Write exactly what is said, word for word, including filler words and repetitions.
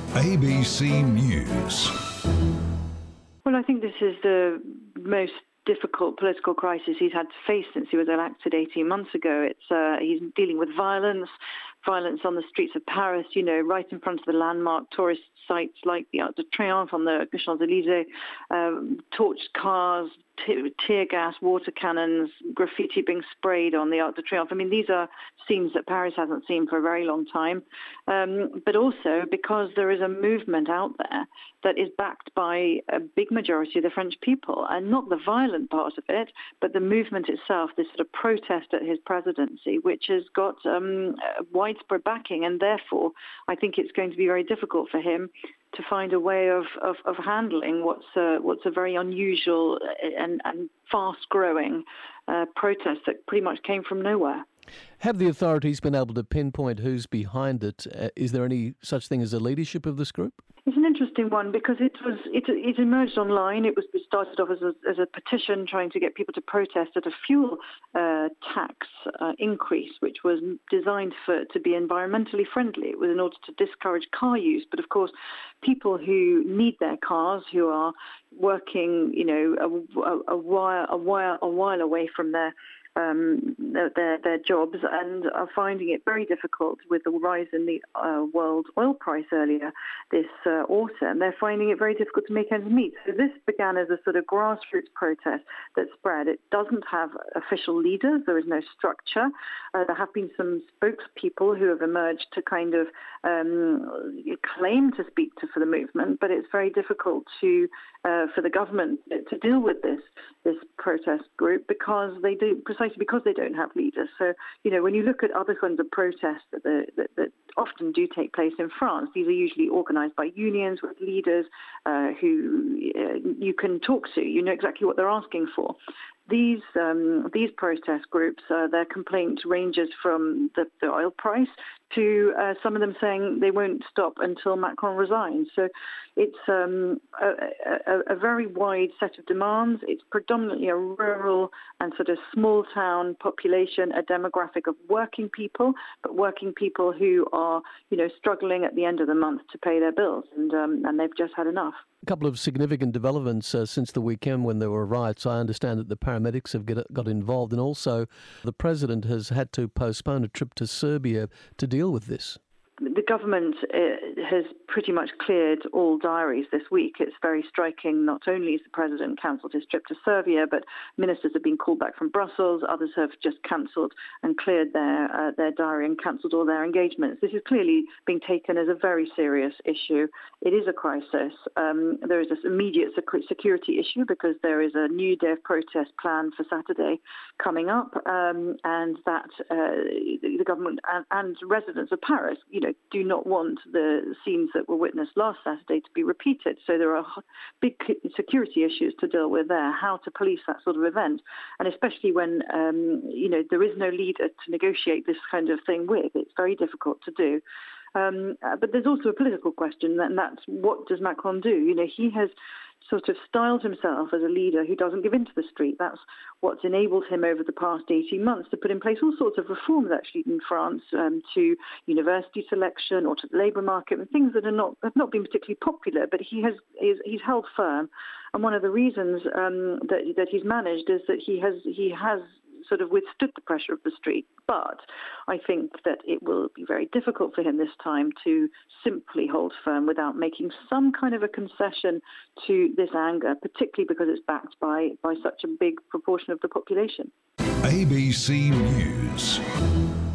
A B C News. Well, I think this is the most difficult political crisis he's had to face since he was elected eighteen months ago. It's uh, he's dealing with violence, violence on the streets of Paris, you know, right in front of the landmark tourist sites like the Arc de Triomphe on the Champs-Élysées, um, torched cars, t- tear gas, water cannons, graffiti being sprayed on the Arc de Triomphe. I mean, these are scenes that Paris hasn't seen for a very long time. Um, but also because there is a movement out there that is backed by a big majority of the French people, and not the violent part of it, but the movement itself, this sort of protest at his presidency, which has got um, widespread backing, and therefore I think it's going to be very difficult for him to find a way of, of, of handling what's a, what's a very unusual and, and fast-growing uh, protest that pretty much came from nowhere. Have the authorities been able to pinpoint who's behind it? Uh, is there any such thing as a leadership of this group? It's an interesting one because it was it, it emerged online. It was it started off as a, as a petition trying to get people to protest at a fuel uh, tax uh, increase, which was designed for to be environmentally friendly. It was in order to discourage car use. But of course, people who need their cars, who are working, you know, a, a, a while a while a while away from their Um, their, their jobs, and are finding it very difficult with the rise in the uh, world oil price earlier this uh, autumn. They're finding it very difficult to make ends meet. So this began as a sort of grassroots protest that spread. It doesn't have official leaders. There is no structure. Uh, there have been some spokespeople who have emerged to kind of um, claim to speak to for the movement, but it's very difficult to uh, for the government to deal with this this protest group because they do precisely because they don't have leaders. So, you know, when you look at other kinds of protests that, the, that, that often do take place in France, these are usually organised by unions with leaders uh, who uh, you can talk to. You know exactly what they're asking for. These um, these protest groups, uh, their complaint ranges from the, the oil price to uh, some of them saying they won't stop until Macron resigns. So it's um, a, a, a very wide set of demands. It's predominantly a rural and sort of small town population, a demographic of working people, but working people who are, you know, struggling at the end of the month to pay their bills, and um, and they've just had enough. A couple of significant developments uh, since the weekend when there were riots. I understand that the paramedics have get, got involved, and also the president has had to postpone a trip to Serbia to deal with this. The government uh, has pretty much cleared all diaries this week. It's very striking. Not only has the president cancelled his trip to Serbia, but ministers have been called back from Brussels. Others have just cancelled and cleared their uh, their diary and cancelled all their engagements. This is clearly being taken as a very serious issue. It is a crisis. Um, there is this immediate security issue because there is a new day of protest planned for Saturday coming up, um, and that uh, the government and, and residents of Paris, you know, do not want the scenes that were witnessed last Saturday to be repeated. So there are big security issues to deal with there, how to police that sort of event. And especially when, um, you know, there is no leader to negotiate this kind of thing with, it's very difficult to do. Um, but there's also a political question, and that's what does Macron do? You know, he has sort of styled himself as a leader who doesn't give in to the street. That's what's enabled him over the past eighteen months to put in place all sorts of reforms actually in France um, to university selection or to the labour market, and things that are not have not been particularly popular, but he has he's, he's held firm. And one of the reasons um, that that he's managed is that he has he has sort of withstood the pressure of the street. But I think that it will be very difficult for him this time to simply hold firm without making some kind of a concession to this anger, particularly because it's backed by, by such a big proportion of the population. A B C News.